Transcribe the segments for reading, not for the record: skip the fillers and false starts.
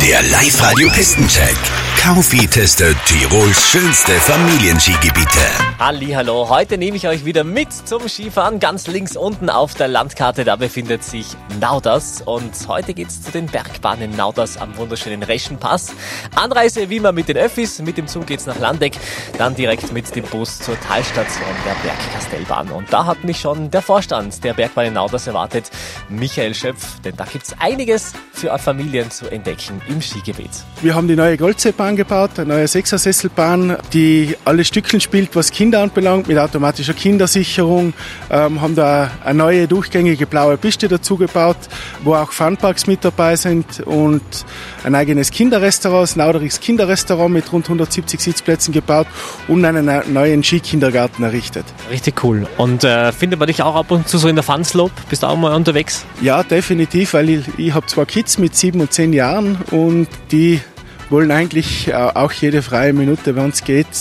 Der Live-Radio-Pistencheck. Kaufi testet Tirols schönste Familienskigebiete. Hallihallo, heute nehme ich euch wieder mit zum Skifahren. Ganz links unten auf der Landkarte, da befindet sich Nauders. Und heute geht's zu den Bergbahnen Nauders am wunderschönen Reschenpass. Anreise wie immer mit den Öffis, mit dem Zug geht's nach Landeck, dann direkt mit dem Bus zur Talstation der Bergkastellbahn. Und da hat mich schon der Vorstand der Bergbahnen Nauders erwartet, Michael Schöpf. Denn da gibt's einiges für Familien zu entdecken im Skigebiet. Wir haben die neue Goldseebahn gebaut, eine neue Sechsersesselbahn, die alle Stückchen spielt, was Kinder anbelangt, mit automatischer Kindersicherung. Haben da eine neue durchgängige blaue Piste dazu gebaut, wo auch Funparks mit dabei sind und ein eigenes Kinderrestaurant, das Nauderichs Kinderrestaurant mit rund 170 Sitzplätzen gebaut und einen neuen Skikindergarten errichtet. Richtig cool. Und findet man dich auch ab und zu so in der Funslope? Bist du auch mal unterwegs? Ja, definitiv, weil ich habe 2 Kids mit 7 und 10 Jahren und die wollen eigentlich auch jede freie Minute, wenn es geht,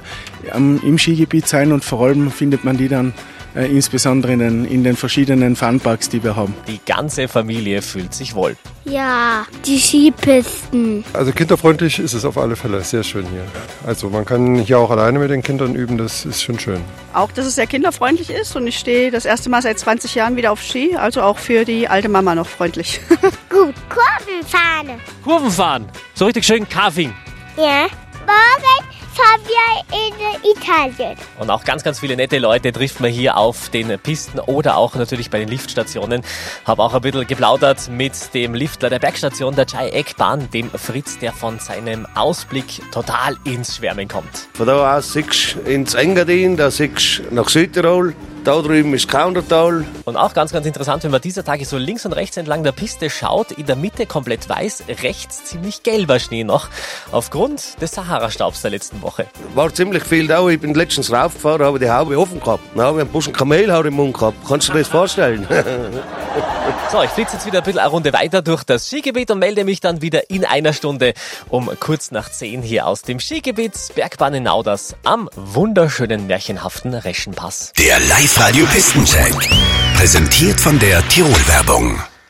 im Skigebiet sein und vor allem findet man die dann insbesondere in den verschiedenen Funparks, die wir haben. Die ganze Familie fühlt sich wohl. Ja, die Skipisten. Also kinderfreundlich ist es auf alle Fälle, sehr schön hier. Also man kann hier auch alleine mit den Kindern üben, das ist schon schön. Auch, dass es sehr kinderfreundlich ist und ich stehe das erste Mal seit 20 Jahren wieder auf Ski, also auch für die alte Mama noch freundlich. Gut, Kurvenfahne. Kurvenfahren, so richtig schön Carving. Ja, morgen fahren wir in Italien. Und auch ganz, ganz viele nette Leute trifft man hier auf den Pisten oder auch natürlich bei den Liftstationen. Habe auch ein bisschen geplaudert mit dem Liftler der Bergstation der Jai-Eck-Bahn, dem Fritz, der von seinem Ausblick total ins Schwärmen kommt. Von da aus siehst du ins Engadin, da siehst du nach Südtirol. Da drüben ist Kaunertal. Und auch ganz, ganz interessant, wenn man dieser Tage so links und rechts entlang der Piste schaut, in der Mitte komplett weiß, rechts ziemlich gelber Schnee noch, aufgrund des Sahara-Staubs der letzten Woche. War ziemlich viel da. Ich bin letztens raufgefahren, habe die Haube offen gehabt. Dann habe ich einen Buschen Kamelhaar im Mund gehabt. Kannst du dir das vorstellen? So, ich flitze jetzt wieder ein bisschen eine Runde weiter durch das Skigebiet und melde mich dann wieder in einer Stunde um kurz nach 10 hier aus dem Skigebiet Bergbahnen Nauders am wunderschönen, märchenhaften Reschenpass. Der Live-Radio-Pistencheck. Präsentiert von der Tirol-Werbung.